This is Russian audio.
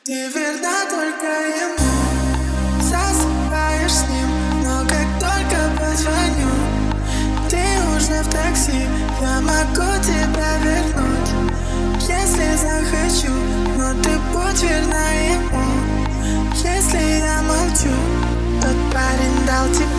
Ты верна только ему, засыпаешь с ним, но как только позвоню, ты уже в такси. Я могу тебя вернуть, если захочу, но ты будь верна ему. Если я молчу, тот парень дал тебе